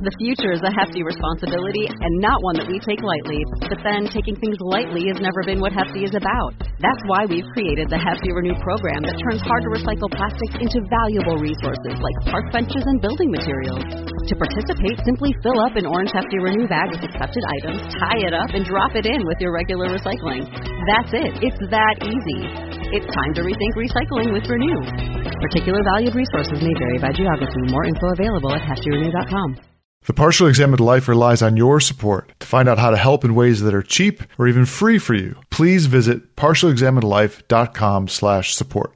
The future is a hefty responsibility and not one that we take lightly. But then taking things lightly has never been what Hefty is about. That's why we've created the Hefty Renew program that turns hard-to-recycle plastics into valuable resources like park benches and building materials. To participate, simply fill up an orange Hefty Renew bag with accepted items, tie it up, and drop it in with your regular recycling. That's it. It's that easy. It's time to rethink recycling with Renew. Particular valued resources may vary by geography. More info available at heftyrenew.com. The Partially Examined Life relies on your support. To find out how to help in ways that are cheap or even free for you, please visit partiallyexaminedlife.com/support.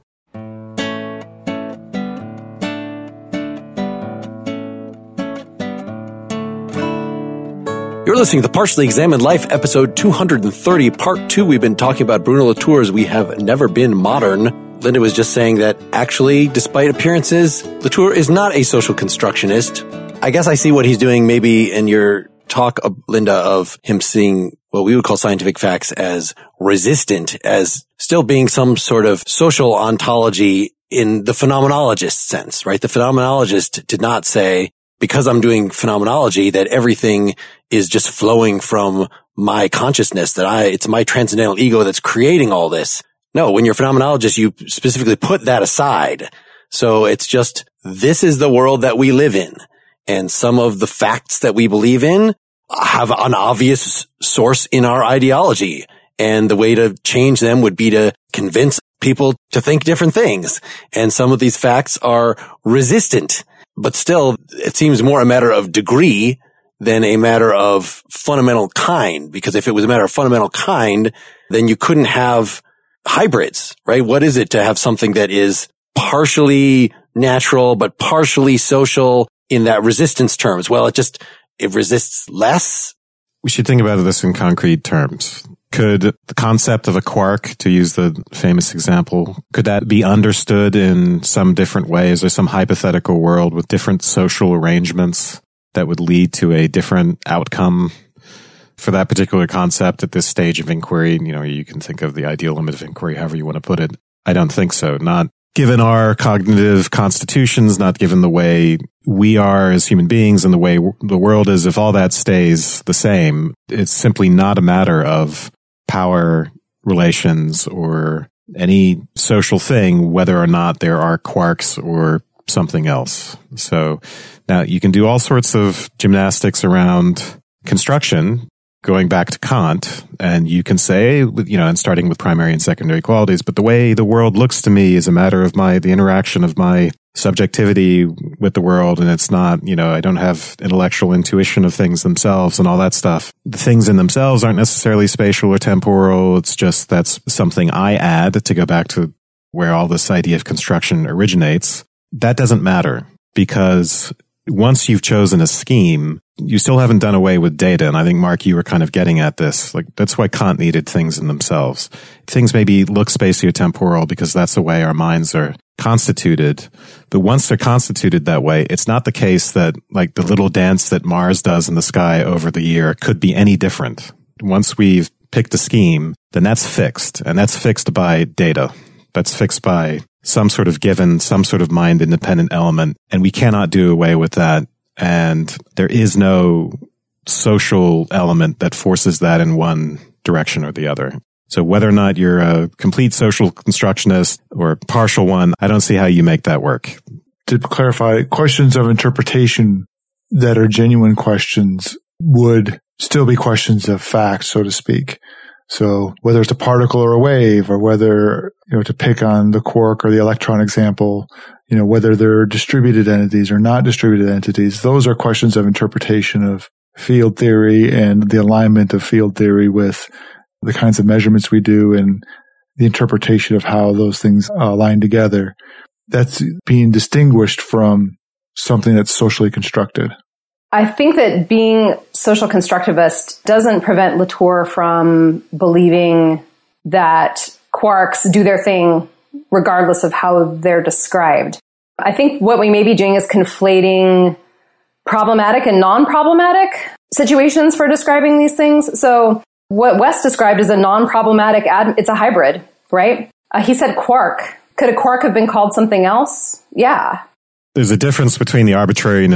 You're listening to the Partially Examined Life, episode 230, part 2. We've been talking about Bruno Latour's We Have Never Been Modern. Linda was just saying that actually, despite appearances, Latour is not a social constructionist. I guess I see what he's doing maybe in your talk, Linda, of him seeing what we would call scientific facts as resistant, as still being some sort of social ontology in the phenomenologist sense, right? The phenomenologist did not say, because I'm doing phenomenology, that everything is just flowing from my consciousness, that it's my transcendental ego that's creating all this. No, when you're a phenomenologist, you specifically put that aside. So it's just, this is the world that we live in. And some of the facts that we believe in have an obvious source in our ideology. And the way to change them would be to convince people to think different things. And some of these facts are resistant. But still, it seems more a matter of degree than a matter of fundamental kind. Because if it was a matter of fundamental kind, then you couldn't have hybrids, right? What is it to have something that is partially natural but partially social in that resistance terms? Well, it resists less. We should think about this in concrete terms. Could the concept of a quark, to use the famous example, could that be understood in some different ways, or some hypothetical world with different social arrangements that would lead to a different outcome for that particular concept at this stage of inquiry? You know, you can think of the ideal limit of inquiry, however you want to put it. I don't think so. Not given our cognitive constitutions, not given the way we are as human beings and the way the world is. If all that stays the same, it's simply not a matter of power relations or any social thing, whether or not there are quarks or something else. So now you can do all sorts of gymnastics around construction, going back to Kant, and you can say, you know, and starting with primary and secondary qualities, but the way the world looks to me is a matter of the interaction of my subjectivity with the world, and it's not, you know, I don't have intellectual intuition of things themselves and all that stuff. The things in themselves aren't necessarily spatial or temporal. It's just that's something I add to go back to where all this idea of construction originates. That doesn't matter, because once you've chosen a scheme, you still haven't done away with data. And I think, Mark, you were kind of getting at this. Like, that's why Kant needed things in themselves. Things maybe look spatiotemporal because that's the way our minds are constituted. But once they're constituted that way, it's not the case that, like, the little dance that Mars does in the sky over the year could be any different. Once we've picked a scheme, then that's fixed. And that's fixed by data. That's fixed by some sort of given, some sort of mind-independent element. And we cannot do away with that. And there is no social element that forces that in one direction or the other. So whether or not you're a complete social constructionist or a partial one, I don't see how you make that work. To clarify, questions of interpretation that are genuine questions would still be questions of fact, so to speak. So whether it's a particle or a wave, or whether, you know, to pick on the quark or the electron example, you know, whether they're distributed entities or not distributed entities, those are questions of interpretation of field theory and the alignment of field theory with the kinds of measurements we do and the interpretation of how those things align together. That's being distinguished from something that's socially constructed. I think that being social constructivist doesn't prevent Latour from believing that quarks do their thing regardless of how they're described. I think what we may be doing is conflating problematic and non-problematic situations for describing these things. So what Wes described is a non-problematic, it's a hybrid, right? He said quark. Could a quark have been called something else? Yeah. There's a difference between the arbitrariness of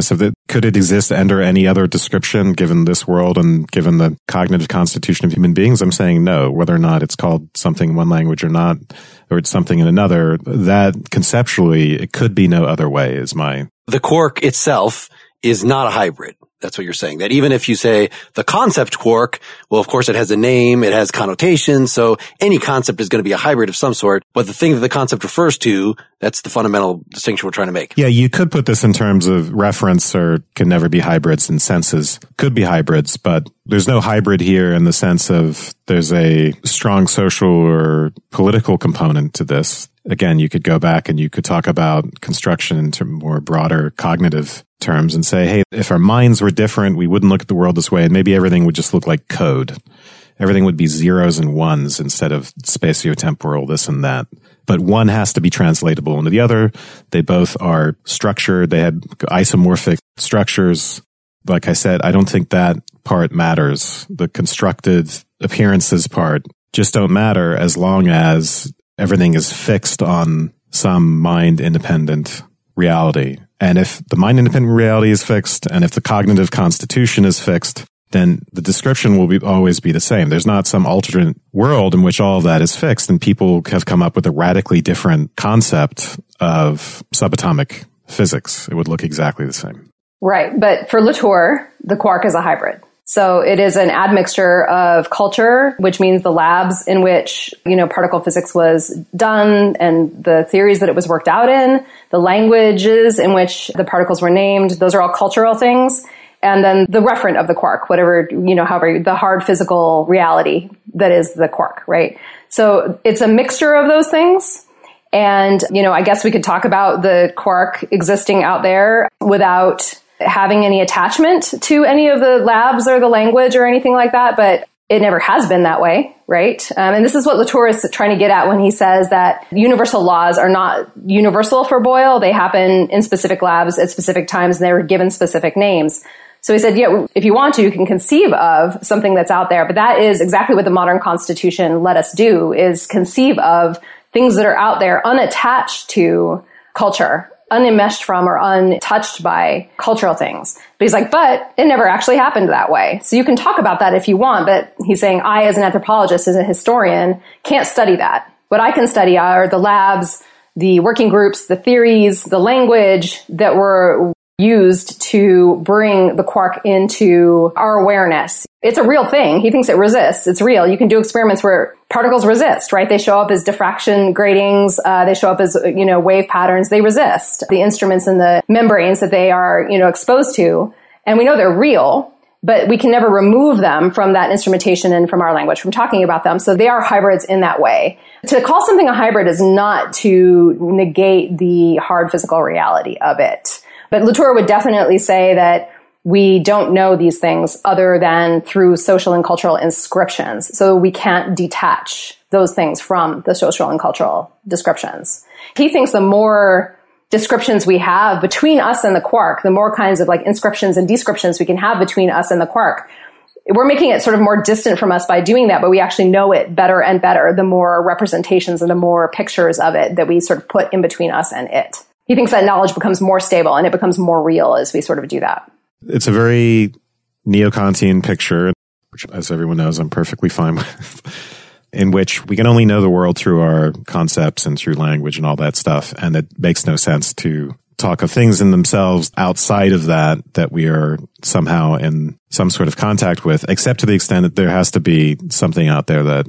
Could it exist under any other description given this world and given the cognitive constitution of human beings? I'm saying no. Whether or not it's called something in one language or not, or it's something in another, that conceptually, it could be no other way is my... The quark itself is not a hybrid. That's what you're saying. That even if you say the concept quark, well, of course, it has a name, it has connotations, so any concept is going to be a hybrid of some sort. But the thing that the concept refers to, that's the fundamental distinction we're trying to make. Yeah, you could put this in terms of reference or can never be hybrids in senses. Could be hybrids, but there's no hybrid here in the sense of there's a strong social or political component to this. Again, you could go back and you could talk about construction into more broader cognitive terms and say, hey, if our minds were different, we wouldn't look at the world this way, and maybe everything would just look like code. Everything would be zeros and ones instead of spatiotemporal, this and that. But one has to be translatable into the other. They both are structured. They had isomorphic structures. Like I said, I don't think that part matters. The constructed appearances part just don't matter as long as everything is fixed on some mind-independent reality. And if the mind-independent reality is fixed, and if the cognitive constitution is fixed, then the description will always be the same. There's not some alternate world in which all of that is fixed, and people have come up with a radically different concept of subatomic physics. It would look exactly the same. Right. But for Latour, the quark is a hybrid. So it is an admixture of culture, which means the labs in which, particle physics was done and the theories that it was worked out in, the languages in which the particles were named, those are all cultural things. And then the referent of the quark, whatever, however, the hard physical reality that is the quark, right? So it's a mixture of those things. And, I guess we could talk about the quark existing out there without having any attachment to any of the labs or the language or anything like that, but it never has been that way, right? And this is what Latour is trying to get at when he says that universal laws are not universal for Boyle. They happen in specific labs at specific times, and they were given specific names. So he said, yeah, if you want to, you can conceive of something that's out there, but that is exactly what the modern Constitution let us do, is conceive of things that are out there unattached to culture, unenmeshed from or untouched by cultural things. But he's like, but it never actually happened that way. So you can talk about that if you want, but he's saying I, as an anthropologist, as a historian, can't study that. What I can study are the labs, the working groups, the theories, the language that were used to bring the quark into our awareness. It's a real thing. He thinks it resists. It's real. You can do experiments where particles resist, right? They show up as diffraction gratings. They show up as, wave patterns. They resist the instruments and the membranes that they are, exposed to. And we know they're real, but we can never remove them from that instrumentation and from our language, from talking about them. So they are hybrids in that way. To call something a hybrid is not to negate the hard physical reality of it. But Latour would definitely say that we don't know these things other than through social and cultural inscriptions. So we can't detach those things from the social and cultural descriptions. He thinks the more descriptions we have between us and the quark, the more kinds of inscriptions and descriptions we can have between us and the quark, we're making it sort of more distant from us by doing that, but we actually know it better and better the more representations and the more pictures of it that we sort of put in between us and it. He thinks that knowledge becomes more stable and it becomes more real as we sort of do that. It's a very neo-Kantian picture, which, as everyone knows, I'm perfectly fine with, in which we can only know the world through our concepts and through language and all that stuff. And it makes no sense to talk of things in themselves outside of that we are somehow in some sort of contact with, except to the extent that there has to be something out there that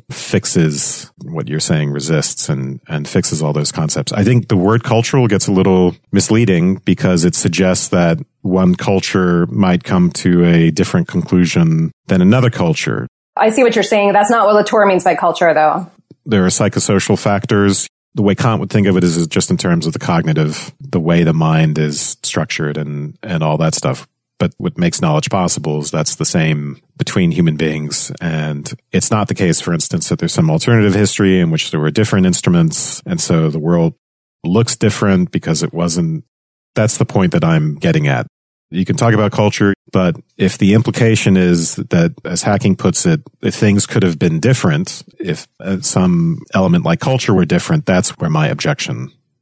fixes what you're saying, resists and fixes all those concepts. I think the word cultural gets a little misleading because it suggests that one culture might come to a different conclusion than another culture. I see what you're saying. That's not what Latour means by culture, though. There are psychosocial factors. The way Kant would think of it is just in terms of the cognitive, the way the mind is structured and all that stuff. But what makes knowledge possible is that's the same between human beings. And it's not the case, for instance, that there's some alternative history in which there were different instruments. And so the world looks different because it wasn't. That's the point that I'm getting at. You can talk about culture, but if the implication is that, as Hacking puts it, if things could have been different, if some element like culture were different, that's where my objection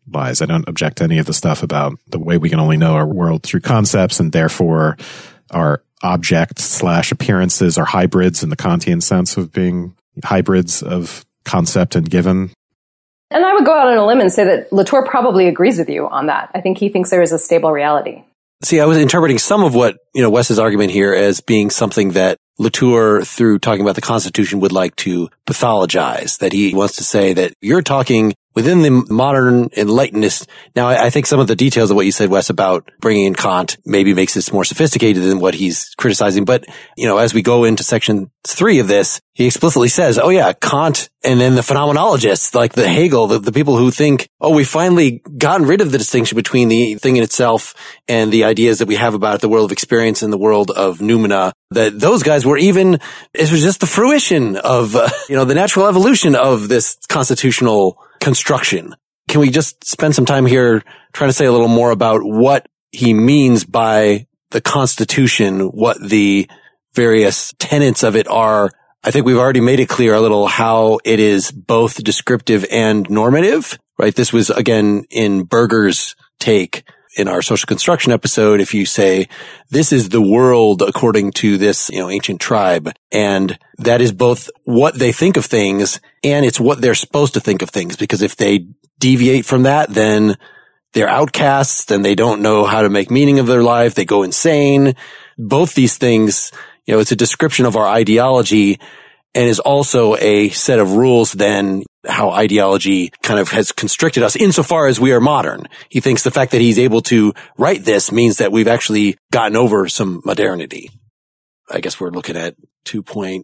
lies. I don't object to any of the stuff about the way we can only know our world through concepts, and therefore our objects/appearances are hybrids in the Kantian sense of being hybrids of concept and given. And I would go out on a limb and say that Latour probably agrees with you on that. I think he thinks there is a stable reality. See, I was interpreting some of what, Wes's argument here as being something that Latour, through talking about the Constitution, would like to pathologize, that he wants to say that you're talking within the modern Enlightenment. Now, I think some of the details of what you said, Wes, about bringing in Kant maybe makes this more sophisticated than what he's criticizing. But, as we go into section 3 of this, he explicitly says, oh yeah, Kant and then the phenomenologists, like the Hegel, the people who think, oh, we finally gotten rid of the distinction between the thing in itself and the ideas that we have about it, the world of experience and the world of noumena, that those guys were it was just the fruition of, the natural evolution of this constitutional construction. Can we just spend some time here trying to say a little more about what he means by the Constitution, what the various tenets of it are? I think we've already made it clear a little how it is both descriptive and normative, right? This was, again, in Berger's take in our social construction episode. If you say, this is the world according to this, ancient tribe, and that is both what they think of things and it's what they're supposed to think of things, because if they deviate from that, then they're outcasts and they don't know how to make meaning of their life. They go insane. Both these things, it's a description of our ideology and is also a set of rules then how ideology kind of has constricted us insofar as we are modern. He thinks the fact that he's able to write this means that we've actually gotten over some modernity. I guess we're looking at 2.7,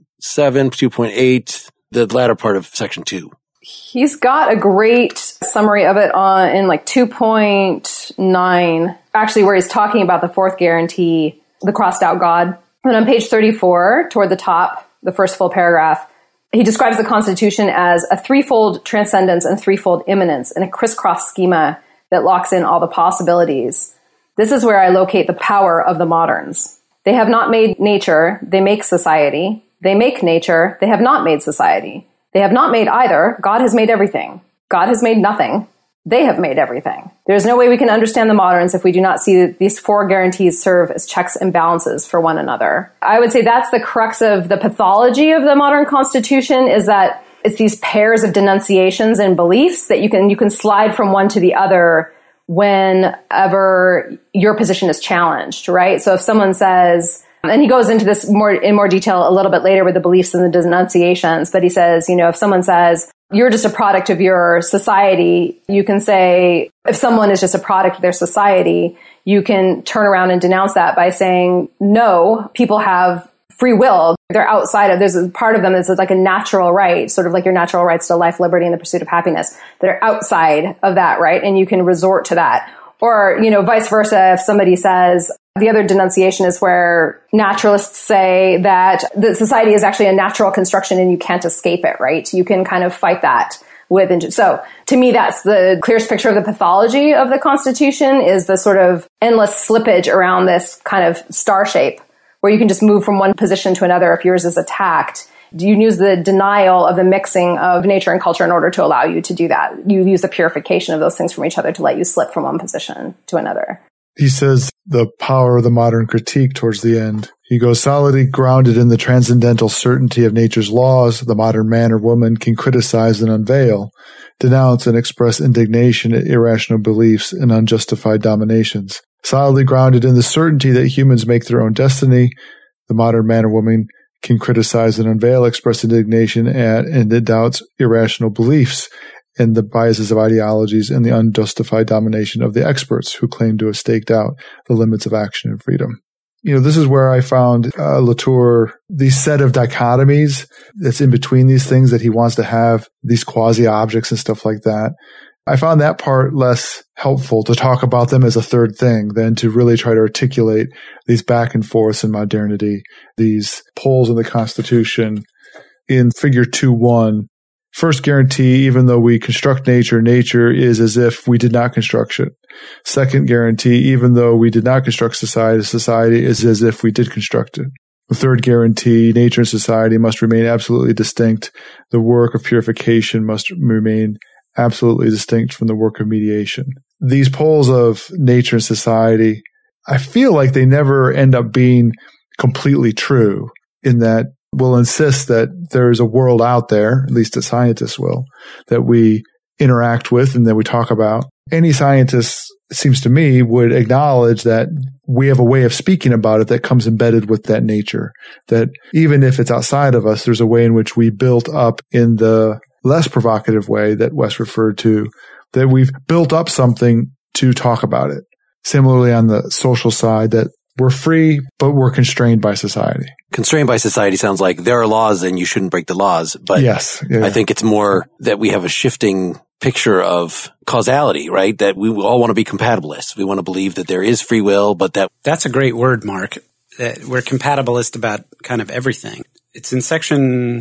2.8, the latter part of section 2. He's got a great summary of it in like 2.9, actually, where he's talking about the fourth guarantee, the crossed out God. And on page 34, toward the top, the first full paragraph, he describes the Constitution as a threefold transcendence and threefold immanence in a crisscross schema that locks in all the possibilities. This is where I locate the power of the moderns. They have not made nature, they make society. They make nature, they have not made society. They have not made either. God has made everything. God has made nothing. They have made everything. There's no way we can understand the moderns if we do not see that these four guarantees serve as checks and balances for one another. I would say that's the crux of the pathology of the modern Constitution, is that it's these pairs of denunciations and beliefs that you can slide from one to the other whenever your position is challenged, right? So if someone says, and he goes into this in more detail a little bit later with the beliefs and the denunciations, but he says, if someone says, you're just a product of your society, you can say, if someone is just a product of their society, you can turn around and denounce that by saying, no, people have free will. They're outside of, there's a part of them that's like a natural right, sort of like your natural rights to life, liberty, and the pursuit of happiness. They're outside of that, right? And you can resort to that. Or, vice versa, if somebody says, the other denunciation is where naturalists say that the society is actually a natural construction and you can't escape it, right? You can kind of fight that with. So to me, that's the clearest picture of the pathology of the Constitution, is the sort of endless slippage around this kind of star shape where you can just move from one position to another if yours is attacked. You use the denial of the mixing of nature and culture in order to allow you to do that. You use the purification of those things from each other to let you slip from one position to another. He says the power of the modern critique towards the end. He goes, solidly grounded in the transcendental certainty of nature's laws, the modern man or woman can criticize and unveil, denounce and express indignation at irrational beliefs and unjustified dominations. Solidly grounded in the certainty that humans make their own destiny, the modern man or woman can criticize and unveil, express indignation at and doubts irrational beliefs and the biases of ideologies and the unjustified domination of the experts who claim to have staked out the limits of action and freedom. This is where I found Latour, the set of dichotomies that's in between these things that he wants to have, these quasi-objects and stuff like that. I found that part less helpful to talk about them as a third thing than to really try to articulate these back and forths in modernity, these poles in the Constitution. In figure 2.1, first guarantee, even though we construct nature, nature is as if we did not construct it. Second guarantee, even though we did not construct society, society is as if we did construct it. The third guarantee, nature and society must remain absolutely distinct. The work of purification must remain absolutely distinct from the work of mediation. These poles of nature and society, I feel like they never end up being completely true, in that we'll insist that there is a world out there, at least the scientists will, that we interact with and that we talk about. Any scientist, it seems to me, would acknowledge that we have a way of speaking about it that comes embedded with that nature. That even if it's outside of us, there's a way in which we built up, in the less provocative way that Wes referred to, that we've built up something to talk about it. Similarly, on the social side, that we're free, but we're constrained by society. Constrained by society sounds like there are laws and you shouldn't break the laws. But yes, I think it's more that we have a shifting picture of causality, right? That we all want to be compatibilists. We want to believe that there is free will, but that's a great word, Mark. That we're compatibilist about kind of everything. It's in section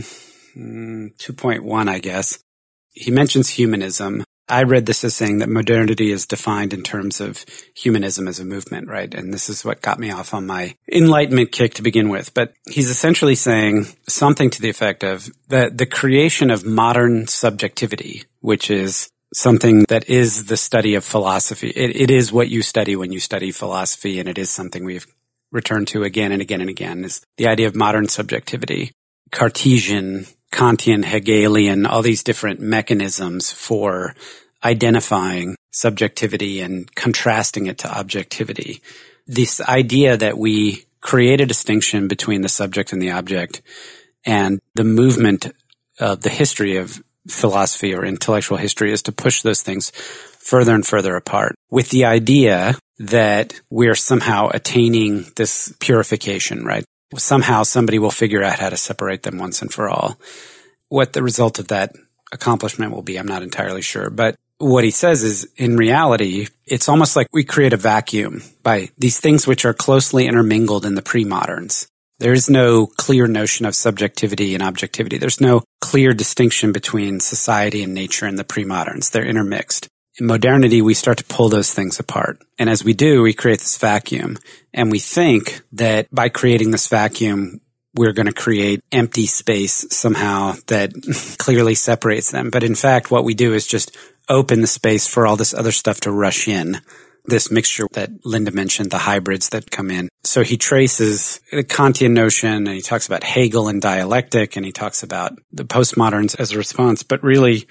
2.1, I guess. He mentions humanism. I read this as saying that modernity is defined in terms of humanism as a movement, right? And this is what got me off on my Enlightenment kick to begin with. But he's essentially saying something to the effect of that the creation of modern subjectivity, which is something that is the study of philosophy. It is what you study when you study philosophy, and it is something we've returned to again and again and again, is the idea of modern subjectivity. Cartesian, Kantian, Hegelian, all these different mechanisms for identifying subjectivity and contrasting it to objectivity. This idea that we create a distinction between the subject and the object, and the movement of the history of philosophy or intellectual history is to push those things further and further apart, with the idea that we're somehow attaining this purification, right? Somehow somebody will figure out how to separate them once and for all. What the result of that accomplishment will be, I'm not entirely sure. But what he says is, in reality, it's almost like we create a vacuum by these things which are closely intermingled in the pre-moderns. There is no clear notion of subjectivity and objectivity. There's no clear distinction between society and nature in the pre-moderns. They're intermixed. In modernity, we start to pull those things apart. And as we do, we create this vacuum. And we think that by creating this vacuum, we're going to create empty space somehow that clearly separates them. But in fact, what we do is just open the space for all this other stuff to rush in. This mixture that Linda mentioned, the hybrids that come in. So he traces the Kantian notion, and he talks about Hegel and dialectic, and he talks about the postmoderns as a response. But really,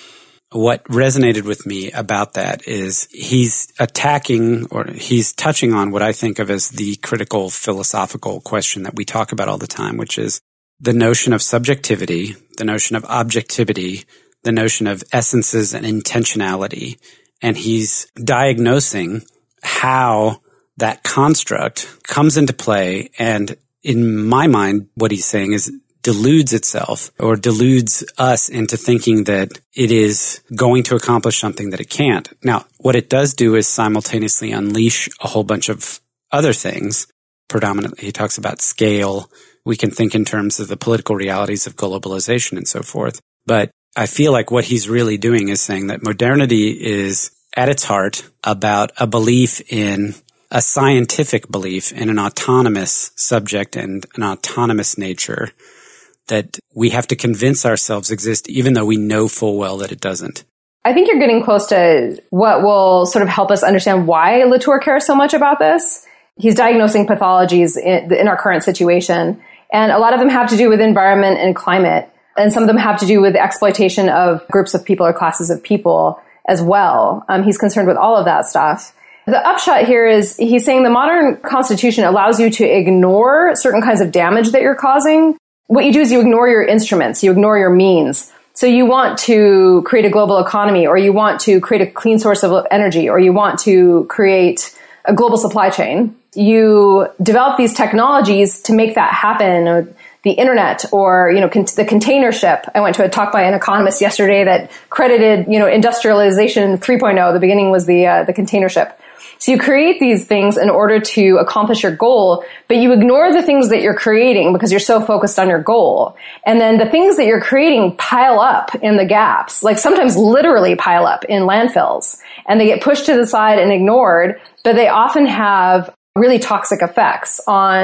what resonated with me about that is he's attacking, or he's touching on what I think of as the critical philosophical question that we talk about all the time, which is the notion of subjectivity, the notion of objectivity, the notion of essences and intentionality. And he's diagnosing how that construct comes into play. And in my mind, what he's saying is deludes itself, or deludes us into thinking that it is going to accomplish something that it can't. Now, what it does do is simultaneously unleash a whole bunch of other things. Predominantly, he talks about scale. We can think in terms of the political realities of globalization and so forth. But I feel like what he's really doing is saying that modernity is at its heart about a belief in a scientific belief in an autonomous subject and an autonomous nature that we have to convince ourselves exists, even though we know full well that it doesn't. I think you're getting close to what will sort of help us understand why Latour cares so much about this. He's diagnosing pathologies in our current situation, and a lot of them have to do with environment and climate, and some of them have to do with exploitation of groups of people or classes of people as well. He's concerned with all of that stuff. The upshot here is he's saying the modern constitution allows you to ignore certain kinds of damage that you're causing. What you do is you ignore your instruments, you ignore your means. So you want to create a global economy, or you want to create a clean source of energy, or you want to create a global supply chain. You develop these technologies to make that happen, or the internet, or, the container ship. I went to a talk by an economist yesterday that credited, industrialization 3.0. The beginning was the container ship. So you create these things in order to accomplish your goal, but you ignore the things that you're creating because you're so focused on your goal. And then the things that you're creating pile up in the gaps, like sometimes literally pile up in landfills, and they get pushed to the side and ignored, but they often have really toxic effects on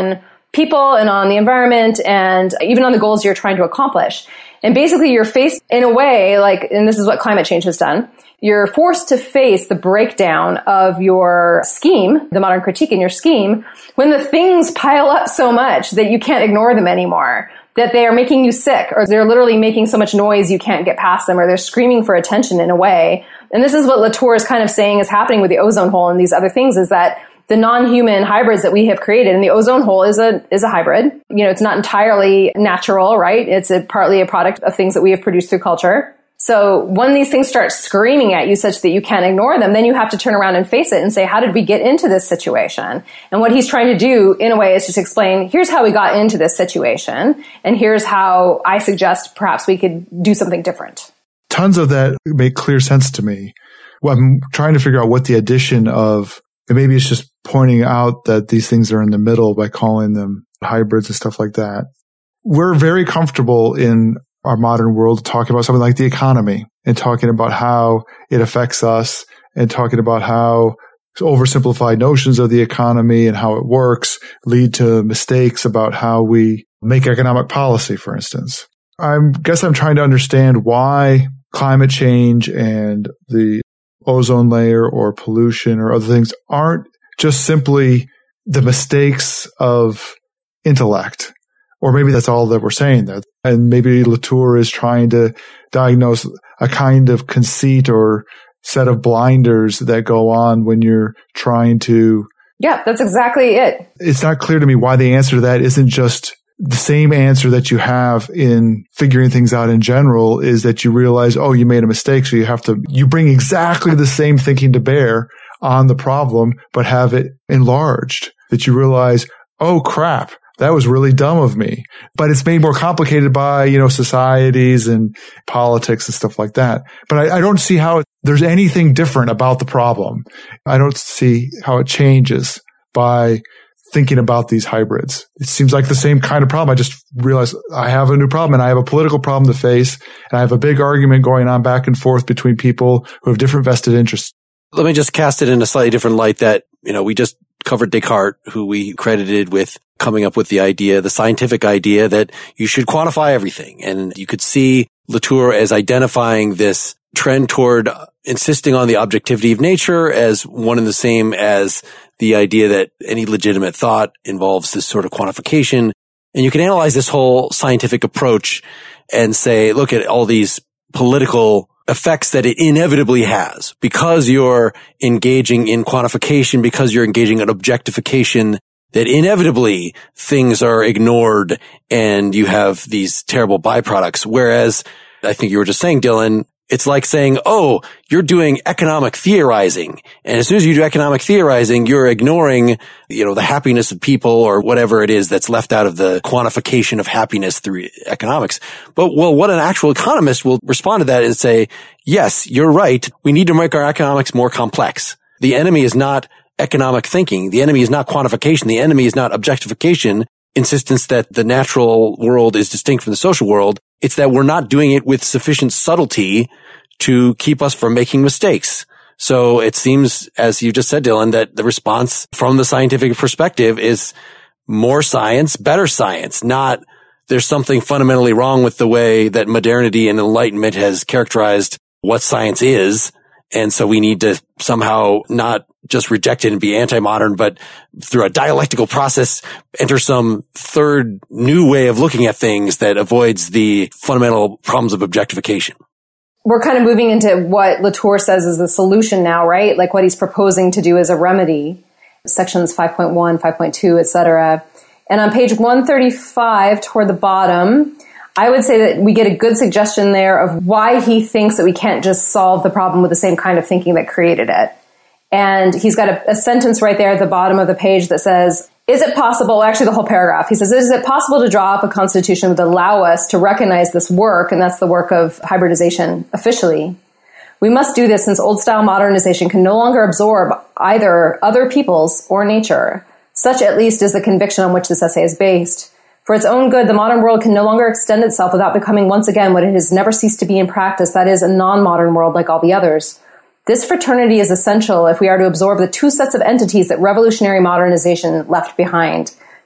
people and on the environment and even on the goals you're trying to accomplish. And basically you're faced in a way like, and this is what climate change has done, you're forced to face the breakdown of your scheme, the modern critique in your scheme, when the things pile up so much that you can't ignore them anymore, that they are making you sick, or they're literally making so much noise you can't get past them, or they're screaming for attention in a way. And this is what Latour is kind of saying is happening with the ozone hole and these other things, is that the non-human hybrids that we have created, and the ozone hole is a hybrid. You know, it's not entirely natural, right? It's partly a product of things that we have produced through culture. So when these things start screaming at you such that you can't ignore them, then you have to turn around and face it and say, how did we get into this situation? And what he's trying to do in a way is just explain, here's how we got into this situation. And here's how I suggest perhaps we could do something different. Tons of that make clear sense to me. Well, I'm trying to figure out what the addition of, and maybe it's just pointing out that these things are in the middle by calling them hybrids and stuff like that. We're very comfortable in our modern world talking about something like the economy and talking about how it affects us and talking about how oversimplified notions of the economy and how it works lead to mistakes about how we make economic policy, for instance. I guess I'm trying to understand why climate change and the ozone layer or pollution or other things aren't just simply the mistakes of intellect. Or maybe that's all that we're saying there. And maybe Latour is trying to diagnose a kind of conceit or set of blinders that go on when you're trying to. Yeah, that's exactly it. It's not clear to me why the answer to that isn't just the same answer that you have in figuring things out in general, is that you realize, oh, you made a mistake. So you bring exactly the same thinking to bear on the problem, but have it enlarged, that you realize, oh crap, that was really dumb of me. But it's made more complicated by, societies and politics and stuff like that. But I don't see how there's anything different about the problem. I don't see how it changes by thinking about these hybrids. It seems like the same kind of problem. I just realized I have a new problem and I have a political problem to face. And I have a big argument going on back and forth between people who have different vested interests. Let me just cast it in a slightly different light that, we just covered Descartes, who we credited with coming up with the scientific idea that you should quantify everything. And you could see Latour as identifying this trend toward insisting on the objectivity of nature as one and the same as the idea that any legitimate thought involves this sort of quantification. And you can analyze this whole scientific approach and say, look at all these political effects that it inevitably has because you're engaging in quantification, because you're engaging in objectification, that inevitably things are ignored and you have these terrible byproducts. Whereas I think you were just saying, Dylan, it's like saying, oh, you're doing economic theorizing. And as soon as you do economic theorizing, you're ignoring, the happiness of people or whatever it is that's left out of the quantification of happiness through economics. But, what an actual economist will respond to that is say, yes, you're right. We need to make our economics more complex. The enemy is not economic thinking. The enemy is not quantification. The enemy is not objectification, insistence that the natural world is distinct from the social world. It's that we're not doing it with sufficient subtlety to keep us from making mistakes. So it seems, as you just said, Dylan, that the response from the scientific perspective is more science, better science, not there's something fundamentally wrong with the way that modernity and enlightenment has characterized what science is. And so we need to somehow not just reject it and be anti-modern, but through a dialectical process, enter some third new way of looking at things that avoids the fundamental problems of objectification. We're kind of moving into what Latour says is the solution now, right? Like what he's proposing to do as a remedy, sections 5.1, 5.2, etc. And on page 135 toward the bottom, I would say that we get a good suggestion there of why he thinks that we can't just solve the problem with the same kind of thinking that created it. And he's got a sentence right there at the bottom of the page that says, is it possible, actually the whole paragraph, he says, is it possible to draw up a constitution that would allow us to recognize this work, and that's the work of hybridization officially? We must do this since old-style modernization can no longer absorb either other peoples or nature. Such, at least, is the conviction on which this essay is based. For its own good, the modern world can no longer extend itself without becoming once again what it has never ceased to be in practice, that is, a non-modern world like all the others. This fraternity is essential if we are to absorb the two sets of entities that revolutionary modernization left behind,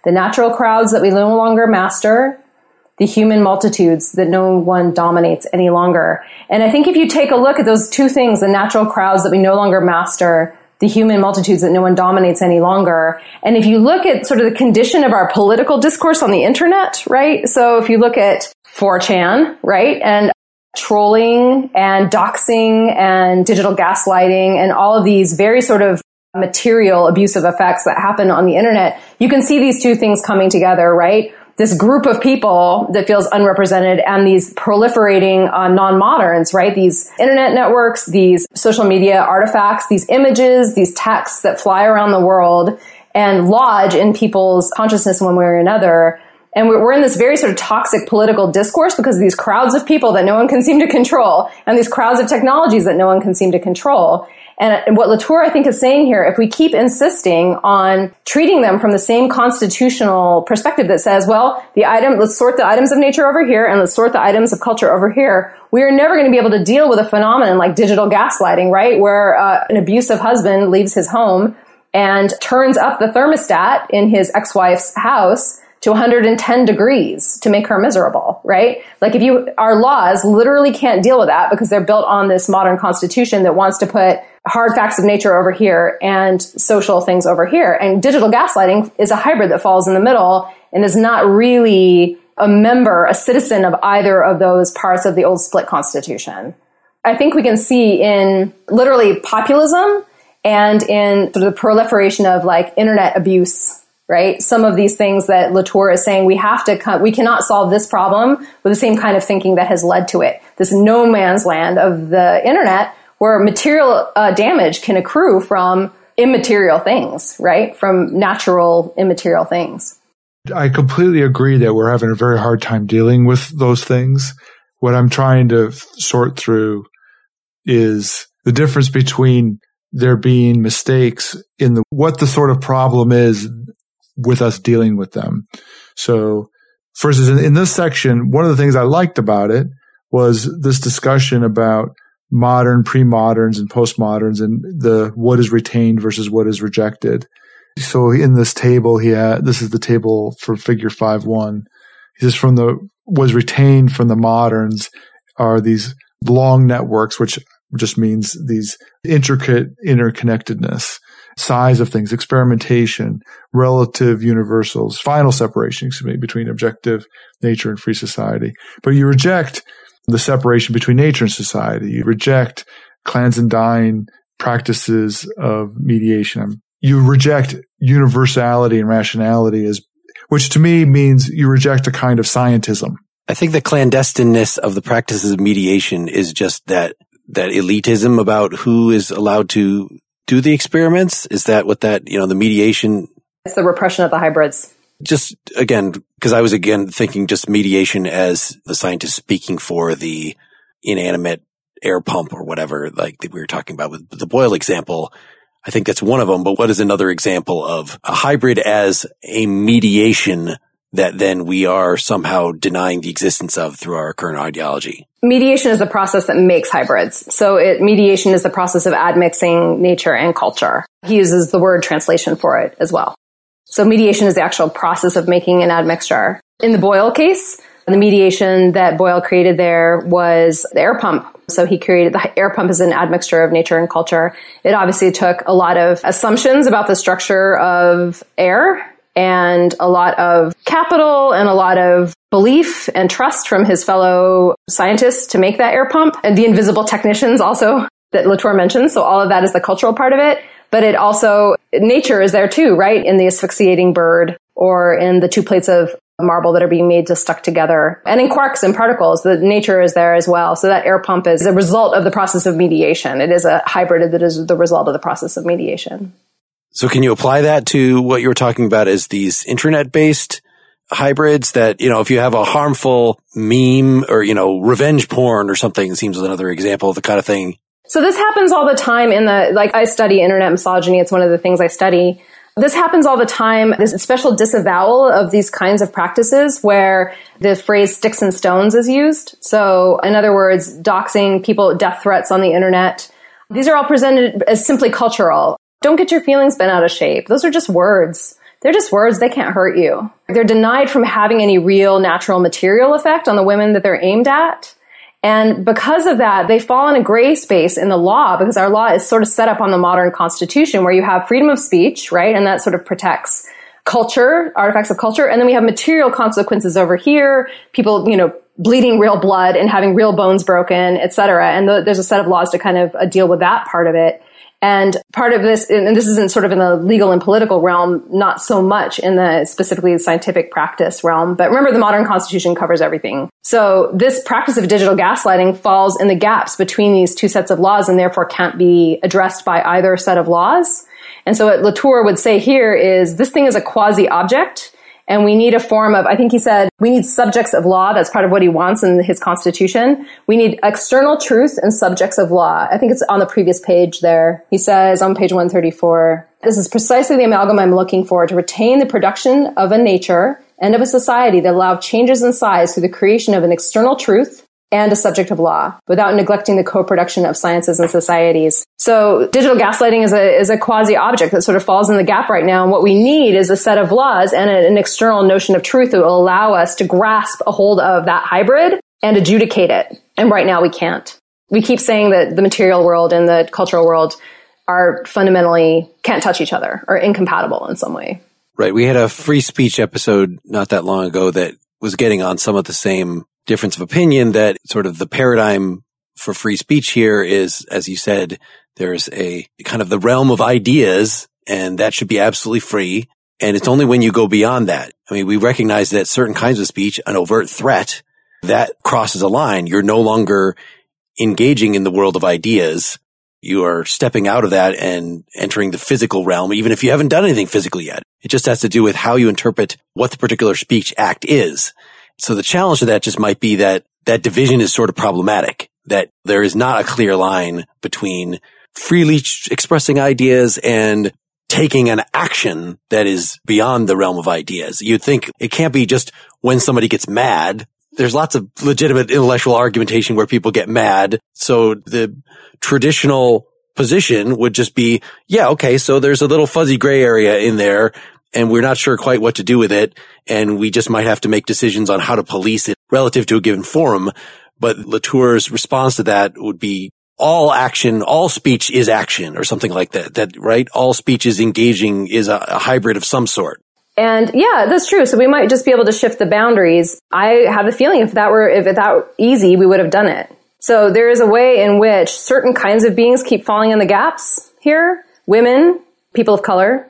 The natural crowds that we no longer master, the human multitudes that no one dominates any longer. And I think if you take a look at those two things, the natural crowds that we no longer master, the human multitudes that no one dominates any longer. And if you look at sort of the condition of our political discourse on the internet, right? So if you look at 4chan, right? And trolling and doxing and digital gaslighting and all of these very sort of material abusive effects that happen on the internet, you can see these two things coming together, right? This group of people that feels unrepresented and these proliferating non-moderns, right? These internet networks, these social media artifacts, these images, these texts that fly around the world and lodge in people's consciousness one way or another. And we're in this very sort of toxic political discourse because of these crowds of people that no one can seem to control and these crowds of technologies that no one can seem to control. And what Latour, I think, is saying here, if we keep insisting on treating them from the same constitutional perspective that says, well, let's sort the items of nature over here and let's sort the items of culture over here, we are never going to be able to deal with a phenomenon like digital gaslighting, right? Where an abusive husband leaves his home and turns up the thermostat in his ex-wife's house to 110 degrees to make her miserable, right? Like our laws literally can't deal with that because they're built on this modern constitution that wants to put hard facts of nature over here and social things over here. And digital gaslighting is a hybrid that falls in the middle and is not really a citizen of either of those parts of the old split constitution. I think we can see in literally populism and in sort of the proliferation of like internet abuse, right? Some of these things that Latour is saying we cannot solve this problem with the same kind of thinking that has led to it. This no man's land of the internet where material damage can accrue from immaterial things, right? From natural immaterial things. I completely agree that we're having a very hard time dealing with those things. What I'm trying to sort through is the difference between there being mistakes in what the sort of problem is with us dealing with them. So, for instance, in this section, one of the things I liked about it was this discussion about modern, pre-moderns, and postmoderns, and what is retained versus what is rejected. So in this table, this is the table for figure 5.1. He says was retained from the moderns are these long networks, which just means these intricate interconnectedness, size of things, experimentation, relative universals, final separation between objective nature and free society. But you reject the separation between nature and society. You reject Clandestine practices of mediation. You reject universality and rationality, which to me means you reject a kind of scientism. I think the clandestineness of the practices of mediation is just that elitism about who is allowed to do the experiments. Is that what the mediation? It's the repression of the hybrids. Just again, because I was thinking just mediation as the scientist speaking for the inanimate air pump or whatever, like that we were talking about with the Boyle example. I think that's one of them. But what is another example of a hybrid as a mediation that then we are somehow denying the existence of through our current ideology? Mediation is the process that makes hybrids. So mediation is the process of admixing nature and culture. He uses the word translation for it as well. So mediation is the actual process of making an admixture. In the Boyle case, the mediation that Boyle created there was the air pump. So he created the air pump as an admixture of nature and culture. It obviously took a lot of assumptions about the structure of air and a lot of capital and a lot of belief and trust from his fellow scientists to make that air pump, and the invisible technicians also that Latour mentions. So all of that is the cultural part of it. But it also, nature is there too, right? In the asphyxiating bird or in the two plates of marble that are being made to stuck together. And in quarks and particles, the nature is there as well. So that air pump is a result of the process of mediation. It is a hybrid that is the result of the process of mediation. So can you apply that to what you were talking about as these internet-based hybrids that, if you have a harmful meme or, revenge porn or something, seems another example of the kind of thing. So this happens all the time I study internet misogyny. It's one of the things I study. This happens all the time. There's a special disavowal of these kinds of practices where the phrase sticks and stones is used. So in other words, doxing people, death threats on the internet. These are all presented as simply cultural. Don't get your feelings bent out of shape. Those are just words. they're just words. They can't hurt you. They're denied from having any real natural material effect on the women that they're aimed at. And because of that, they fall in a gray space in the law, because our law is sort of set up on the modern constitution where you have freedom of speech, right? And that sort of protects culture, artifacts of culture. And then we have material consequences over here, people, bleeding real blood and having real bones broken, et cetera. And there's a set of laws to kind of deal with that part of it. And part of this, and this isn't sort of in the legal and political realm, not so much in the specifically scientific practice realm. But remember, the modern constitution covers everything. So this practice of digital gaslighting falls in the gaps between these two sets of laws and therefore can't be addressed by either set of laws. And so what Latour would say here is this thing is a quasi-object. And we need a form of, I think he said, we need subjects of law. That's part of what he wants in his constitution. We need external truth and subjects of law. I think it's on the previous page there. He says on page 134, this is precisely the amalgam I'm looking for to retain the production of a nature and of a society that allow changes in size through the creation of an external truth and a subject of law without neglecting the co-production of sciences and societies. So digital gaslighting is a quasi-object that sort of falls in the gap right now. And what we need is a set of laws and an external notion of truth that will allow us to grasp a hold of that hybrid and adjudicate it. And right now we can't. We keep saying that the material world and the cultural world are fundamentally can't touch each other or incompatible in some way. Right. We had a free speech episode not that long ago that was getting on some of the same difference of opinion, that sort of the paradigm for free speech here is, as you said, there's a kind of the realm of ideas, and that should be absolutely free. And it's only when you go beyond that. I mean, we recognize that certain kinds of speech, an overt threat, that crosses a line. You're no longer engaging in the world of ideas. You are stepping out of that and entering the physical realm, even if you haven't done anything physically yet. It just has to do with how you interpret what the particular speech act is. So the challenge to that just might be that that division is sort of problematic, that there is not a clear line between freely expressing ideas and taking an action that is beyond the realm of ideas. You'd think it can't be just when somebody gets mad. There's lots of legitimate intellectual argumentation where people get mad. So the traditional position would just be, yeah, okay, so there's a little fuzzy gray area in there, and we're not sure quite what to do with it, and we just might have to make decisions on how to police it relative to a given forum. But Latour's response to that would be all action, all speech is action, or something like that. That, right? All speech is engaging, is a hybrid of some sort. And yeah, that's true. So we might just be able to shift the boundaries. I have a feeling if that were easy, we would have done it. So there is a way in which certain kinds of beings keep falling in the gaps here. Women, people of color,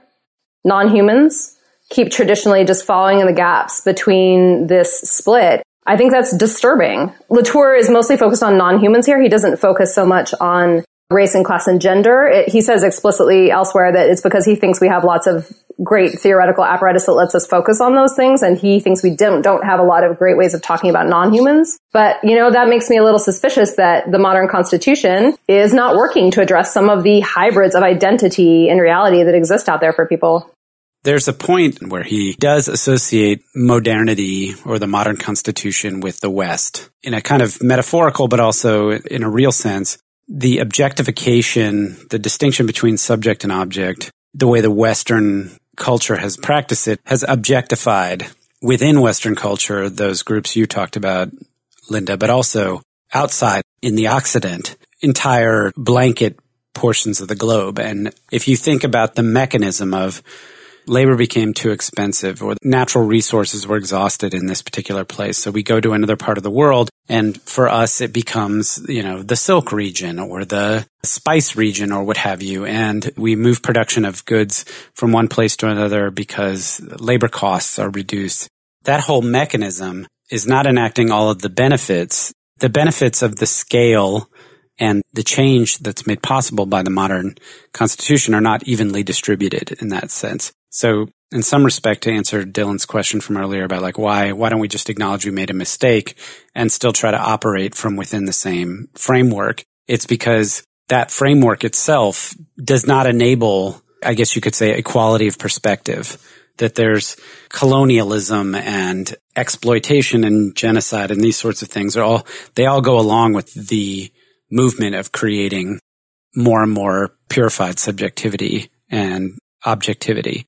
non-humans keep traditionally just falling in the gaps between this split. I think that's disturbing. Latour is mostly focused on non-humans here. He doesn't focus so much on race and class and gender. He says explicitly elsewhere that it's because he thinks we have lots of great theoretical apparatus that lets us focus on those things, and he thinks we don't have a lot of great ways of talking about non-humans. But, that makes me a little suspicious that the modern constitution is not working to address some of the hybrids of identity and reality that exist out there for people. There's a point where he does associate modernity or the modern constitution with the West in a kind of metaphorical, but also in a real sense. The objectification, the distinction between subject and object, the way the Western culture has practiced it, has objectified within Western culture those groups you talked about, Linda, but also outside in the Occident, entire blanket portions of the globe. And if you think about the mechanism of labor became too expensive or natural resources were exhausted in this particular place, so we go to another part of the world, and for us it becomes, the silk region or the spice region or what have you, and we move production of goods from one place to another because labor costs are reduced. That whole mechanism is not enacting all of the benefits. The benefits of the scale and the change that's made possible by the modern constitution are not evenly distributed in that sense. So in some respect, to answer Dylan's question from earlier about why don't we just acknowledge we made a mistake and still try to operate from within the same framework? It's because that framework itself does not enable, I guess you could say, equality of perspective, that there's colonialism and exploitation and genocide and these sorts of things they all go along with the movement of creating more and more purified subjectivity and objectivity.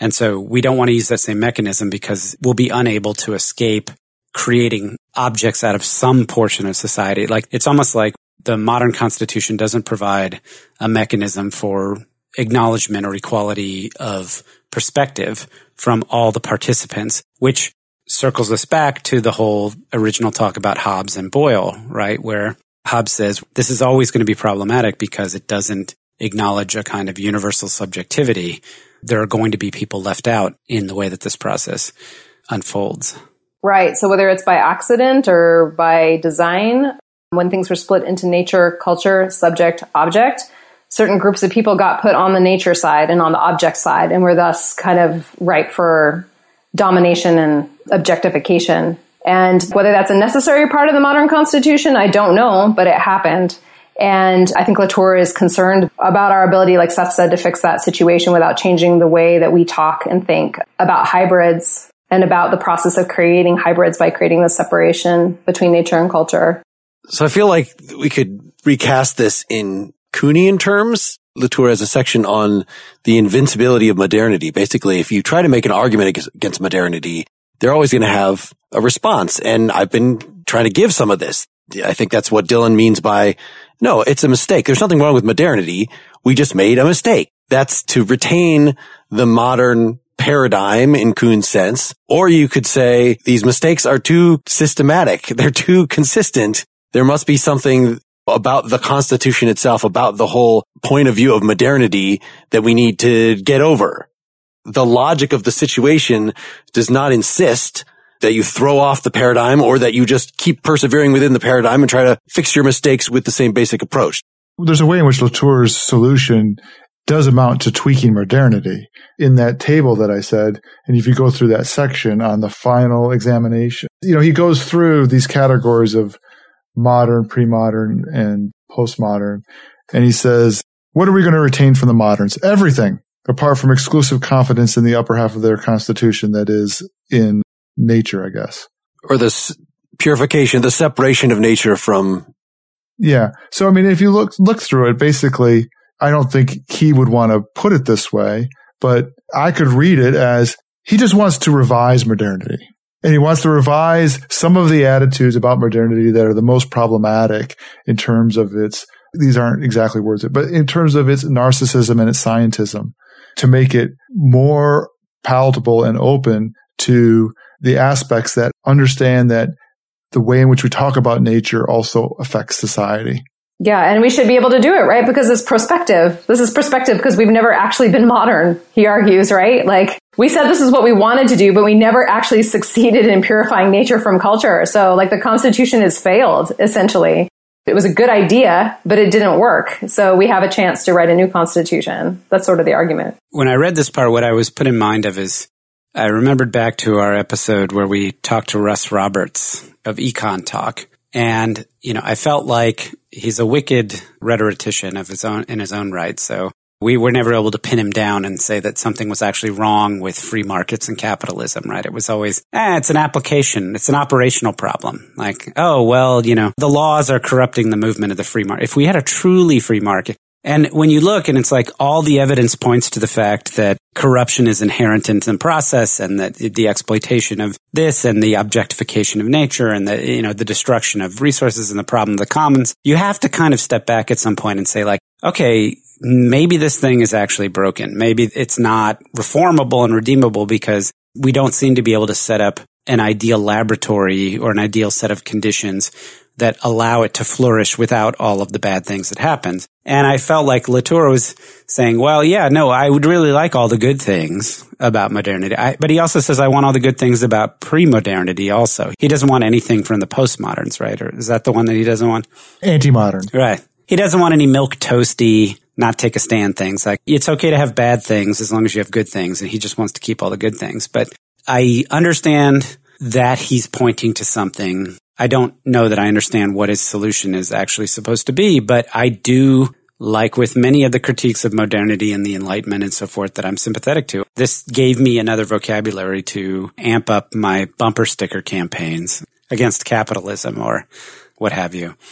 And so we don't want to use that same mechanism because we'll be unable to escape creating objects out of some portion of society. Like, it's almost like the modern constitution doesn't provide a mechanism for acknowledgement or equality of perspective from all the participants, which circles us back to the whole original talk about Hobbes and Boyle, right? Where Hobbes says this is always going to be problematic because it doesn't acknowledge a kind of universal subjectivity. There are going to be people left out in the way that this process unfolds. Right. So whether it's by accident or by design, when things were split into nature, culture, subject, object, certain groups of people got put on the nature side and on the object side and were thus kind of ripe for domination and objectification. And whether that's a necessary part of the modern constitution, I don't know, but it happened. And I think Latour is concerned about our ability, like Seth said, to fix that situation without changing the way that we talk and think about hybrids and about the process of creating hybrids by creating the separation between nature and culture. So I feel like we could recast this in Kuhnian terms. Latour has a section on the invincibility of modernity. Basically, if you try to make an argument against modernity, they're always going to have a response. And I've been trying to give some of this. I think that's what Dylan means by, no, it's a mistake. There's nothing wrong with modernity. We just made a mistake. That's to retain the modern paradigm in Kuhn's sense. Or you could say these mistakes are too systematic. They're too consistent. There must be something about the Constitution itself, about the whole point of view of modernity that we need to get over. The logic of the situation does not insist that you throw off the paradigm or that you just keep persevering within the paradigm and try to fix your mistakes with the same basic approach. There's a way in which Latour's solution does amount to tweaking modernity. In that table that I said, and if you go through that section on the final examination, he goes through these categories of modern, pre-modern, and postmodern. And he says, what are we going to retain from the moderns? Everything, apart from exclusive confidence in the upper half of their constitution that is in nature, I guess. Or the purification, the separation of nature from... Yeah. So, if you look through it, basically, I don't think he would want to put it this way, but I could read it as he just wants to revise modernity. And he wants to revise some of the attitudes about modernity that are the most problematic in terms of these aren't exactly words, but in terms of its narcissism and its scientism, to make it more palatable and open to the aspects that understand that the way in which we talk about nature also affects society. Yeah, and we should be able to do it, right? Because it's prospective. This is prospective because we've never actually been modern, he argues, right? Like, we said this is what we wanted to do, but we never actually succeeded in purifying nature from culture. So, the Constitution has failed, essentially. It was a good idea, but it didn't work. So we have a chance to write a new Constitution. That's sort of the argument. When I read this part, what I was put in mind of is I remembered back to our episode where we talked to Russ Roberts of Econ Talk. And, I felt like he's a wicked rhetorician in his own right. So we were never able to pin him down and say that something was actually wrong with free markets and capitalism, right? It was always, it's an application. It's an operational problem. Like, oh, well, the laws are corrupting the movement of the free market. If we had a truly free market, and when you look and it's like all the evidence points to the fact that corruption is inherent in the process and that the exploitation of this and the objectification of nature and the destruction of resources and the problem of the commons, you have to kind of step back at some point and say like, okay, maybe this thing is actually broken. Maybe it's not reformable and redeemable because we don't seem to be able to set up an ideal laboratory or an ideal set of conditions that allow it to flourish without all of the bad things that happens. And I felt like Latour was saying, well, yeah, no, I would really like all the good things about modernity. But he also says, I want all the good things about pre-modernity also. He doesn't want anything from the postmoderns, right? Or is that the one that he doesn't want? Anti-modern. Right. He doesn't want any milk toasty, not take a stand things. Like, it's okay to have bad things as long as you have good things. And he just wants to keep all the good things. But I understand that he's pointing to something. I don't know that I understand what his solution is actually supposed to be, but I do, like with many of the critiques of modernity and the Enlightenment and so forth that I'm sympathetic to, this gave me another vocabulary to amp up my bumper sticker campaigns against capitalism or what have you.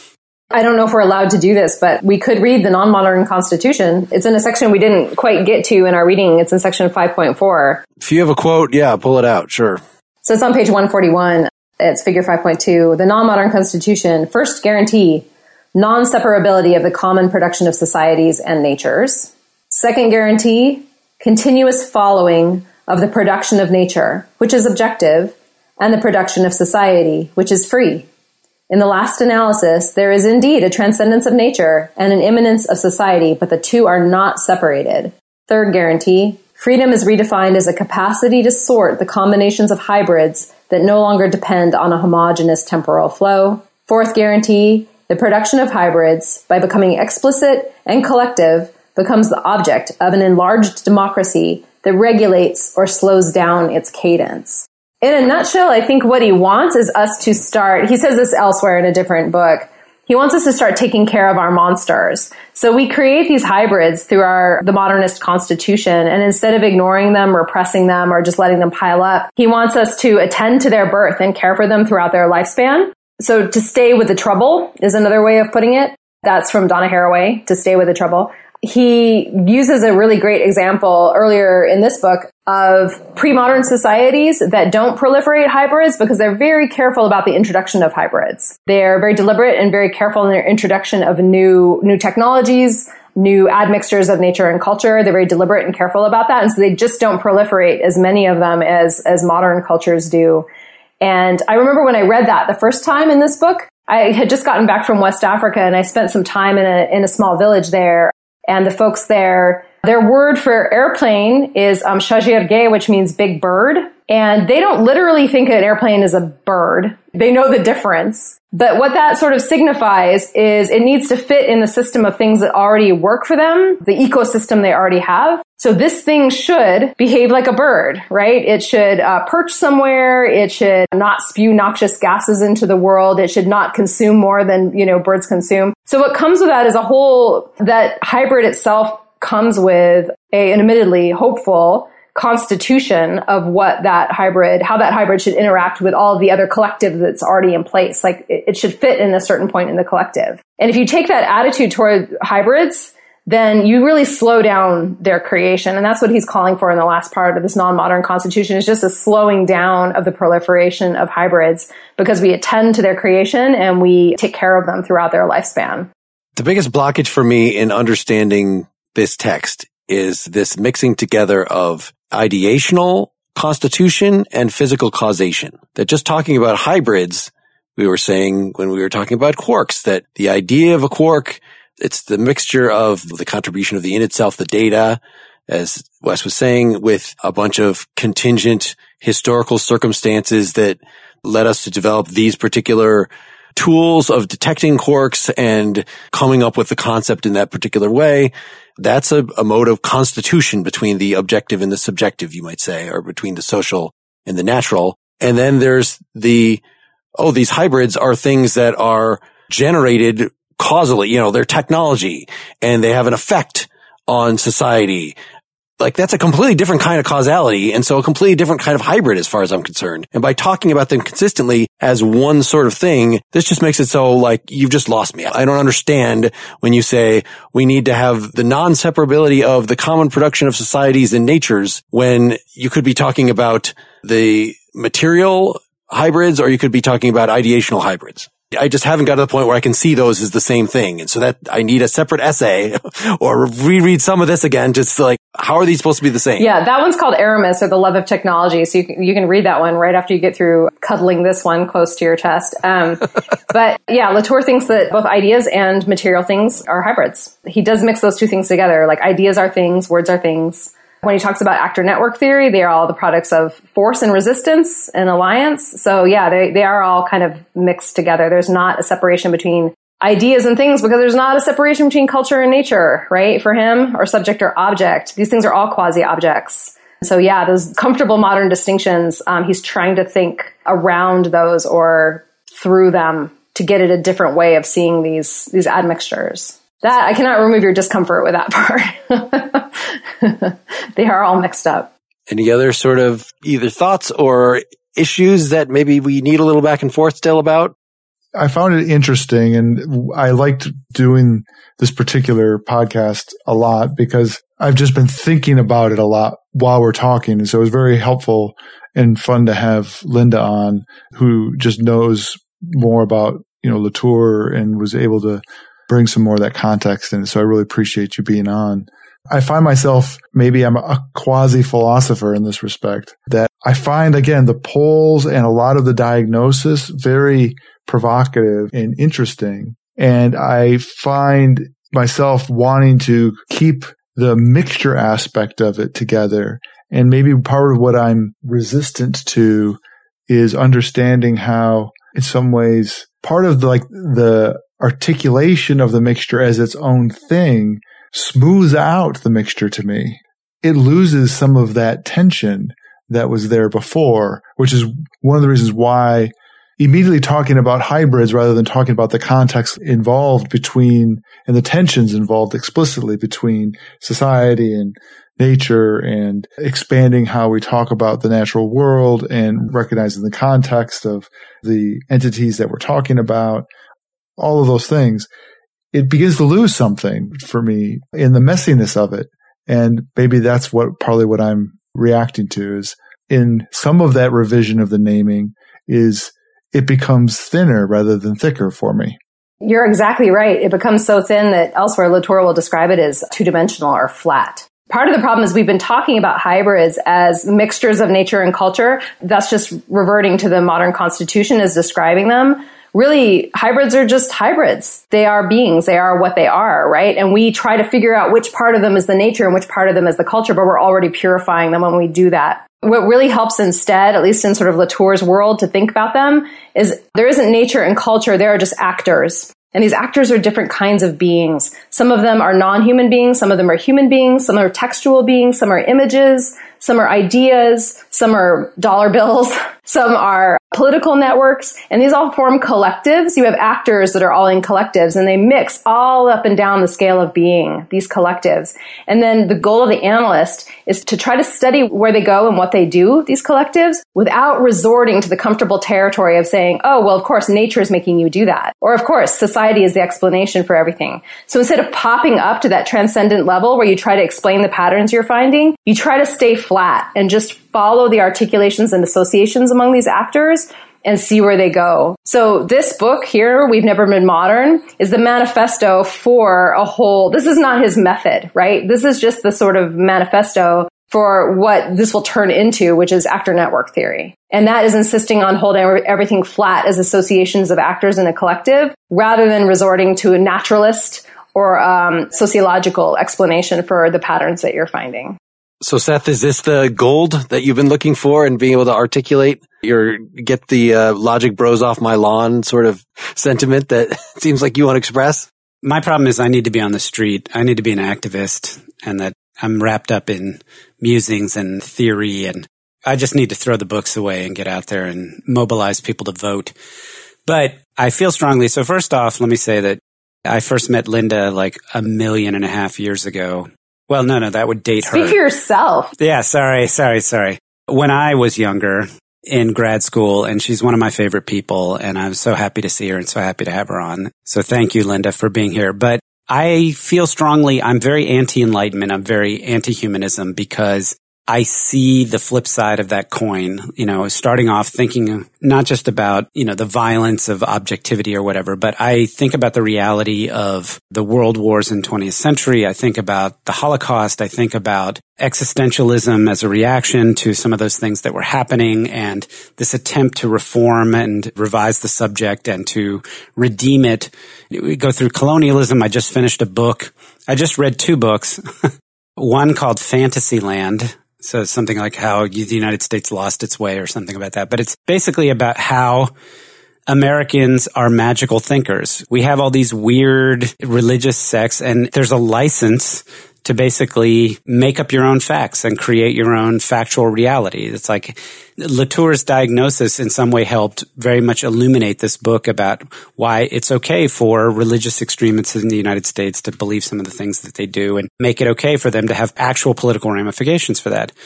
I don't know if we're allowed to do this, but we could read the non-modern Constitution. It's in a section we didn't quite get to in our reading. It's in section 5.4. If you have a quote, pull it out. Sure. So it's on page 141. It's figure 5.2. The non-modern Constitution first guarantee non-separability of the common production of societies and natures. Second guarantee, continuous following of the production of nature, which is objective, and the production of society, which is free. In the last analysis, there is indeed a transcendence of nature and an immanence of society, but the two are not separated. Third guarantee, freedom is redefined as a capacity to sort the combinations of hybrids that no longer depend on a homogeneous temporal flow. Fourth guarantee, the production of hybrids, by becoming explicit and collective, becomes the object of an enlarged democracy that regulates or slows down its cadence. In a nutshell, I think what he wants is us to start, he says this elsewhere in a different book, he wants us to start taking care of our monsters. So we create these hybrids through the modernist constitution, and instead of ignoring them, repressing them, or just letting them pile up, he wants us to attend to their birth and care for them throughout their lifespan. So to stay with the trouble is another way of putting it. That's from Donna Haraway, to stay with the trouble. He uses a really great example earlier in this book of pre-modern societies that don't proliferate hybrids because they're very careful about the introduction of hybrids. They're very deliberate and very careful in their introduction of new technologies, new admixtures of nature and culture. They're very deliberate and careful about that. And so they just don't proliferate as many of them as modern cultures do. And I remember when I read that the first time in this book, I had just gotten back from West Africa and I spent some time in a small village there. And the folks there, their word for airplane is shajirge, which means big bird. And they don't literally think an airplane is a bird. They know the difference. But what that sort of signifies is it needs to fit in the system of things that already work for them, the ecosystem they already have. So this thing should behave like a bird, right? It should perch somewhere. It should not spew noxious gases into the world. It should not consume more than, birds consume. So what comes with that is that hybrid itself comes with an admittedly hopeful constitution of how that hybrid should interact with all of the other collective that's already in place. Like it should fit in a certain point in the collective. And if you take that attitude toward hybrids, then you really slow down their creation. And that's what he's calling for in the last part of this non-modern constitution, is just a slowing down of the proliferation of hybrids because we attend to their creation and we take care of them throughout their lifespan. The biggest blockage for me in understanding this text is this mixing together of ideational constitution and physical causation. That just talking about hybrids, we were saying when we were talking about quarks, that the idea of a quark, it's the mixture of the contribution of the in itself, the data, as Wes was saying, with a bunch of contingent historical circumstances that led us to develop these particular tools of detecting quarks and coming up with the concept in that particular way. That's a mode of constitution between the objective and the subjective, you might say, or between the social and the natural. And then there's these hybrids are things that are generated causally, they're technology and they have an effect on society. Like that's a completely different kind of causality. And so a completely different kind of hybrid as far as I'm concerned. And by talking about them consistently as one sort of thing, this just makes it so like you've just lost me. I don't understand when you say we need to have the non-separability of the common production of societies and natures when you could be talking about the material hybrids or you could be talking about ideational hybrids. I just haven't got to the point where I can see those as the same thing. And so that I need a separate essay or reread some of this again, just like, how are these supposed to be the same? Yeah, that one's called Aramis, or The Love of Technology. So you can read that one right after you get through cuddling this one close to your chest. But yeah, Latour thinks that both ideas and material things are hybrids. He does mix those two things together. Like ideas are things, words are things. When he talks about actor network theory, they are all the products of force and resistance and alliance. So yeah, they are all kind of mixed together. There's not a separation between ideas and things because there's not a separation between culture and nature, right? For him, or subject or object. These things are all quasi-objects. So yeah, those comfortable modern distinctions, he's trying to think around those or through them to get at a different way of seeing these admixtures. That, I cannot remove your discomfort with that part. They are all mixed up. Any other sort of either thoughts or issues that maybe we need a little back and forth still about? I found it interesting, and I liked doing this particular podcast a lot because I've just been thinking about it a lot while we're talking. And so it was very helpful and fun to have Linda on, who just knows more about, Latour and was able to bring some more of that context in. So I really appreciate you being on. I find myself, maybe I'm a quasi-philosopher in this respect, that I find, again, the polls and a lot of the diagnosis very provocative and interesting. And I find myself wanting to keep the mixture aspect of it together. And maybe part of what I'm resistant to is understanding how, in some ways, part of the articulation of the mixture as its own thing smooths out the mixture to me. It loses some of that tension that was there before, which is one of the reasons why immediately talking about hybrids rather than talking about the context involved between and the tensions involved explicitly between society and nature and expanding how we talk about the natural world and recognizing the context of the entities that we're talking about, all of those things, it begins to lose something for me in the messiness of it. And maybe that's partly what I'm reacting to is in some of that revision of the naming is it becomes thinner rather than thicker for me. You're exactly right. It becomes so thin that elsewhere Latour will describe it as two-dimensional or flat. Part of the problem is we've been talking about hybrids as mixtures of nature and culture. That's just reverting to the modern constitution as describing them. Really, hybrids are just hybrids. They are beings. They are what they are, right? And we try to figure out which part of them is the nature and which part of them is the culture, but we're already purifying them when we do that. What really helps instead, at least in sort of Latour's world, to think about them is there isn't nature and culture. There are just actors. And these actors are different kinds of beings. Some of them are non-human beings. Some of them are human beings. Some are textual beings. Some are images. Some are ideas. Some are dollar bills. Some are political networks. And these all form collectives. You have actors that are all in collectives, and they mix all up and down the scale of being, these collectives. And then the goal of the analyst is to try to study where they go and what they do, these collectives, without resorting to the comfortable territory of saying, oh, well, of course, nature is making you do that. Or, of course, society is the explanation for everything. So instead of popping up to that transcendent level where you try to explain the patterns you're finding, you try to stay flat and just follow the articulations and associations among these actors and see where they go. So this book here, We've Never Been Modern, is the manifesto for a whole, this is not his method, right? This is just the sort of manifesto for what this will turn into, which is actor network theory. And that is insisting on holding everything flat as associations of actors in a collective, rather than resorting to a naturalist or sociological explanation for the patterns that you're finding. So Seth, is this the gold that you've been looking for and being able to articulate get the logic bros off my lawn sort of sentiment that seems like you want to express? My problem is I need to be on the street. I need to be an activist, and that I'm wrapped up in musings and theory, and I just need to throw the books away and get out there and mobilize people to vote. But I feel strongly. So first off, let me say that I first met Linda like 1.5 million years ago. Well, no, that would date her. Speak for yourself. Yeah, sorry. When I was younger in grad school, and she's one of my favorite people, and I'm so happy to see her and so happy to have her on. So thank you, Linda, for being here. But I feel strongly, I'm very anti-enlightenment. I'm very anti-humanism because I see the flip side of that coin, starting off thinking not just about, the violence of objectivity or whatever, but I think about the reality of the world wars in the 20th century. I think about the Holocaust. I think about existentialism as a reaction to some of those things that were happening, and this attempt to reform and revise the subject and to redeem it. We go through colonialism. I just finished a book. I just read 2 books, one called Fantasyland. So it's something like how the United States lost its way or something about that. But it's basically about how Americans are magical thinkers. We have all these weird religious sects, and there's a license to basically make up your own facts and create your own factual reality. It's like Latour's diagnosis in some way helped very much illuminate this book about why it's okay for religious extremists in the United States to believe some of the things that they do and make it okay for them to have actual political ramifications for that.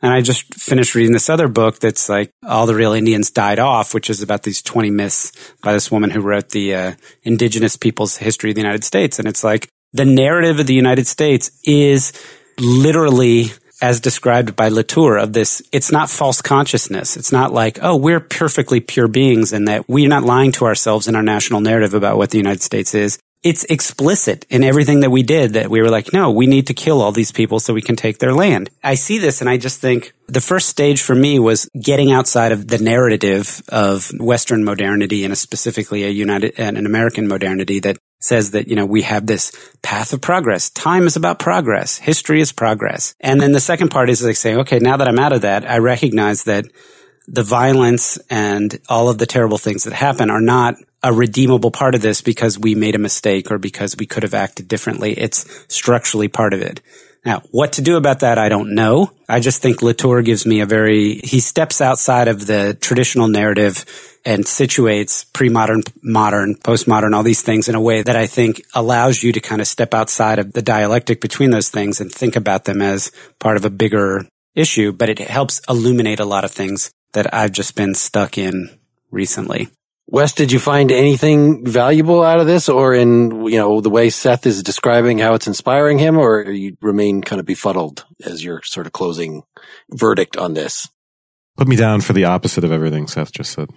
And I just finished reading this other book that's like All the Real Indians Died Off, which is about these 20 myths by this woman who wrote the Indigenous Peoples History of the United States. And it's like the narrative of the United States is literally as described by Latour of this. It's not false consciousness. It's not like, oh, we're perfectly pure beings and that we're not lying to ourselves in our national narrative about what the United States is. It's explicit in everything that we did, that we were like, no, we need to kill all these people so we can take their land. I see this and I just think the first stage for me was getting outside of the narrative of Western modernity and specifically an American modernity that says that, we have this path of progress. Time is about progress. History is progress. And then the second part is like saying, okay, now that I'm out of that, I recognize that the violence and all of the terrible things that happen are not a redeemable part of this because we made a mistake or because we could have acted differently. It's structurally part of it. Now, what to do about that, I don't know. I just think Latour gives me he steps outside of the traditional narrative and situates pre-modern, modern, postmodern, all these things in a way that I think allows you to kind of step outside of the dialectic between those things and think about them as part of a bigger issue. But it helps illuminate a lot of things that I've just been stuck in recently. Wes, did you find anything valuable out of this, or in, the way Seth is describing how it's inspiring him, or you remain kind of befuddled as your sort of closing verdict on this? Put me down for the opposite of everything Seth just said.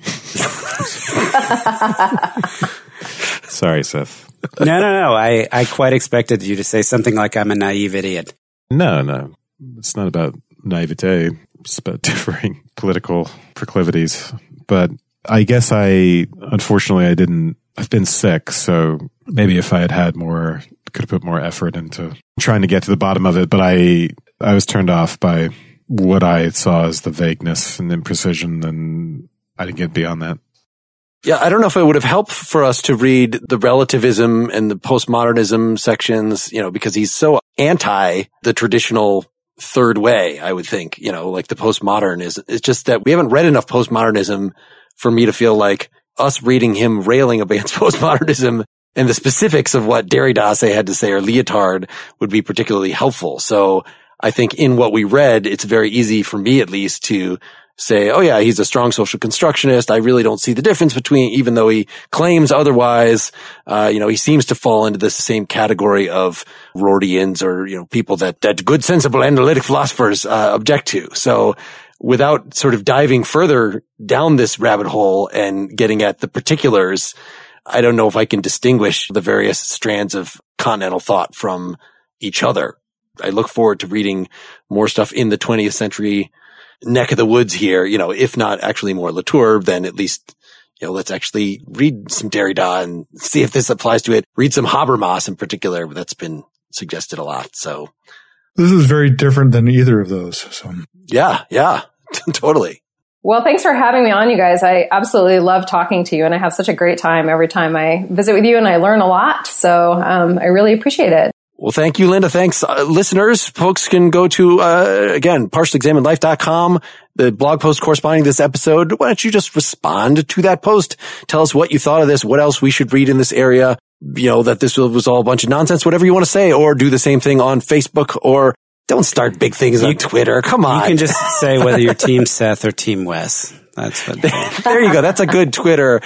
Sorry, Seth. No. I quite expected you to say something like I'm a naive idiot. No. It's not about naivete. It's about differing political proclivities. But I guess unfortunately I've been sick, so maybe if I had could have put more effort into trying to get to the bottom of it, but I was turned off by what I saw as the vagueness and imprecision, and I didn't get beyond that. Yeah, I don't know if it would have helped for us to read the relativism and the postmodernism sections, because he's so anti the traditional third way, I would think, like the postmodern is. It's just that we haven't read enough postmodernism for me to feel like us reading him railing against postmodernism and the specifics of what Derrida had to say or Lyotard would be particularly helpful. So I think in what we read, it's very easy for me at least to say, oh yeah, he's a strong social constructionist. I really don't see the difference between, even though he claims otherwise, he seems to fall into the same category of Rortians or, people that good, sensible analytic philosophers, object to. So without sort of diving further down this rabbit hole and getting at the particulars, I don't know if I can distinguish the various strands of continental thought from each other. I look forward to reading more stuff in the 20th century neck of the woods here, if not actually more Latour, then at least, let's actually read some Derrida and see if this applies to it. Read some Habermas in particular, that's been suggested a lot. So this is very different than either of those. So yeah, totally. Well, thanks for having me on, you guys. I absolutely love talking to you, and I have such a great time every time I visit with you, and I learn a lot. So I really appreciate it. Well, thank you, Linda. Thanks, listeners. Folks can go to, again, partiallyexaminedlife.com, the blog post corresponding to this episode. Why don't you just respond to that post? Tell us what you thought of this, what else we should read in this area, that this was all a bunch of nonsense, whatever you want to say, or do the same thing on Facebook, or don't start big things on Twitter. Come on. You can just say whether you're Team Seth or Team Wes. That's what. There you go. That's a good Twitter.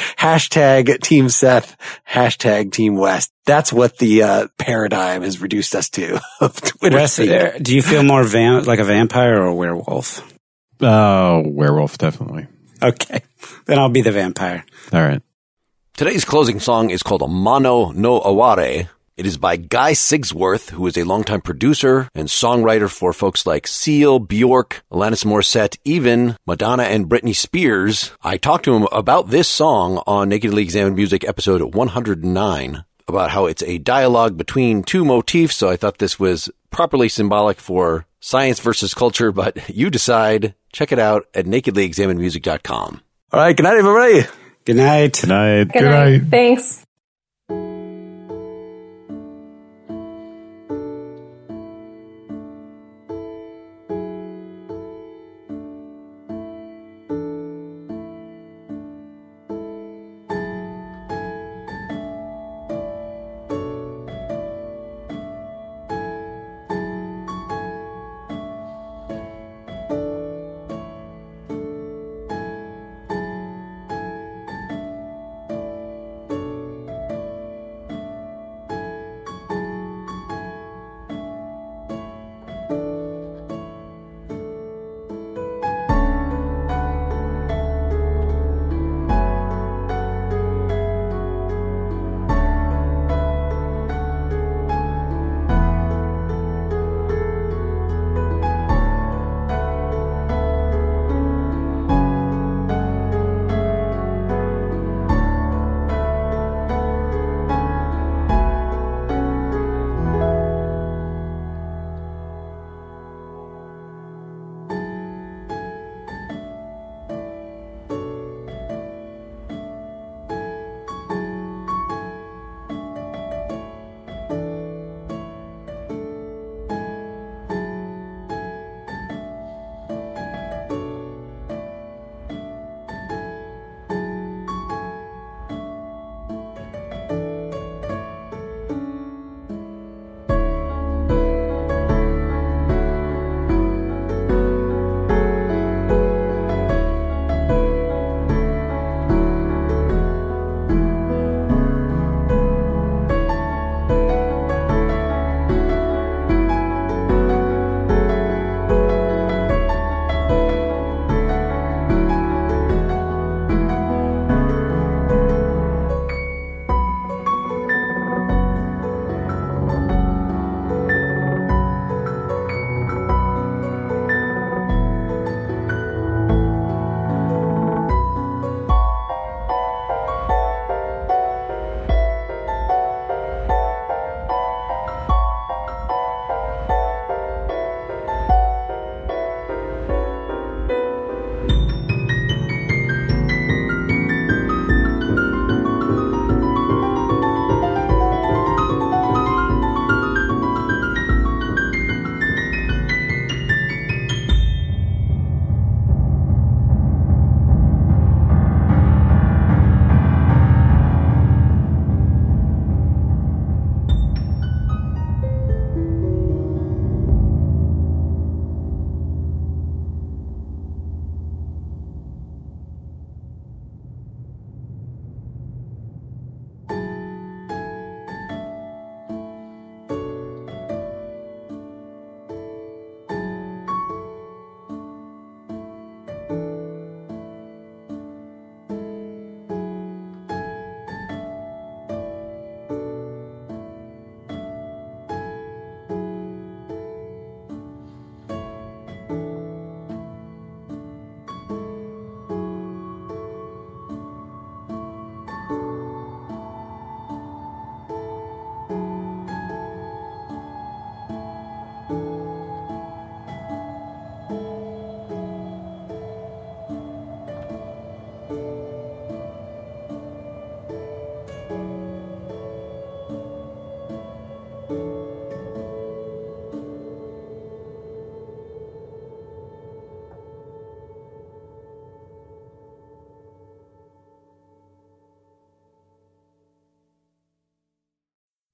# Team Seth, # Team West. That's what the paradigm has reduced us to of Twitter. Wes, do you feel more like a vampire or a werewolf? Oh, werewolf, definitely. Okay. Then I'll be the vampire. All right. Today's closing song is called Mano no Aware. It is by Guy Sigsworth, who is a longtime producer and songwriter for folks like Seal, Bjork, Alanis Morissette, even Madonna and Britney Spears. I talked to him about this song on Nakedly Examined Music episode 109, about how it's a dialogue between two motifs, so I thought this was properly symbolic for science versus culture, but you decide. Check it out at nakedlyexaminedmusic.com. All right, good night, everybody. Good night. Good night. Good night. Thanks.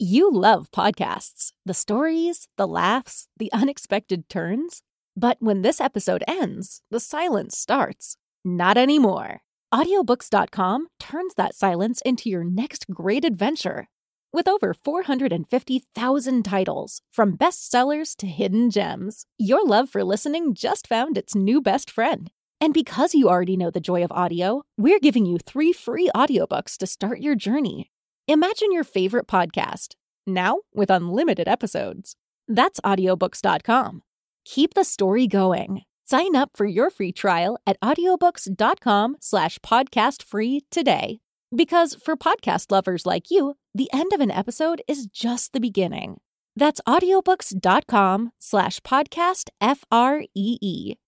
You love podcasts, the stories, the laughs, the unexpected turns. But when this episode ends, the silence starts. Not anymore. Audiobooks.com turns that silence into your next great adventure. With over 450,000 titles, from bestsellers to hidden gems, your love for listening just found its new best friend. And because you already know the joy of audio, we're giving you 3 free audiobooks to start your journey. Imagine your favorite podcast, now with unlimited episodes. That's audiobooks.com. Keep the story going. Sign up for your free trial at audiobooks.com/podcastfree today. Because for podcast lovers like you, the end of an episode is just the beginning. That's audiobooks.com/podcastfree.